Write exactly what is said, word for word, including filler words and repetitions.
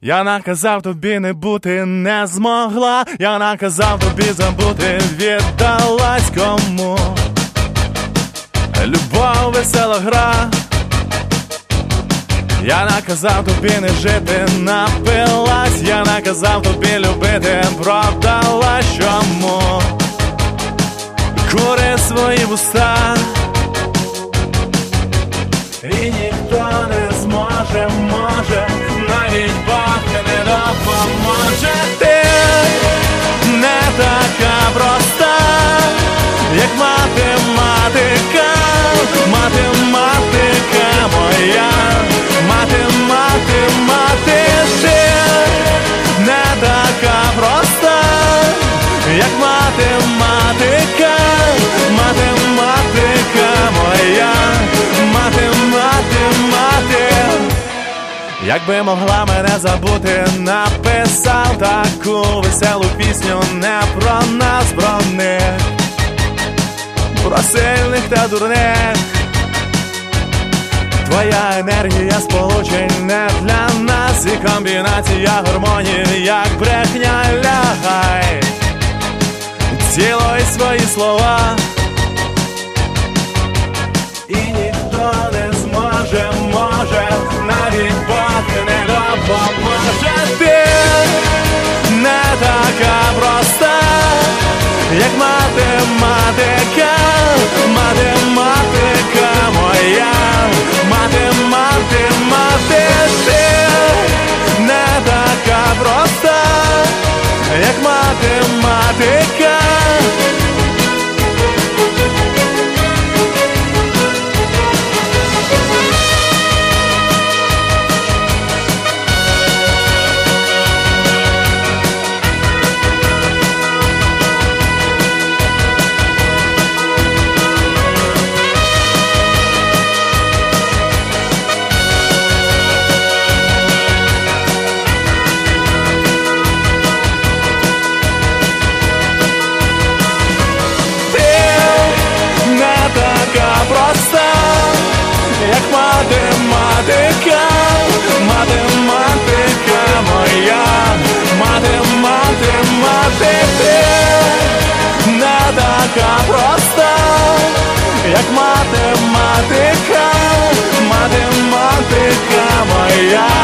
Я наказав тобі не бути, не змогла. Я наказав тобі забути, віддалась кому. Любов, весела гра. Я наказав тобі не жити, напилась. Я наказав тобі любити, продалась чому. Кури свої вуста, і ніхто не зможе, може, навіть Бог не допоможе. Ти не така проста, як математика, математика моя, математи, мати. Ти не така проста, як математика, математика моя, математи, мати. Якби могла мене забути, написав таку веселу пісню не про нас, про них, про сильних та дурних. Твоя енергія сполучень не для нас, і комбінація гормонів, як брехня, лягай. Цілуй свої слова, і ніхто не зможе, може, навіть Бог не допоможе. Ти не така проста, як математика, математика моя, математи, мати. Ти не така проста, як математика. Проста, як математика, математика моя, математи, мати. Ти не така проста, як математика, математика моя.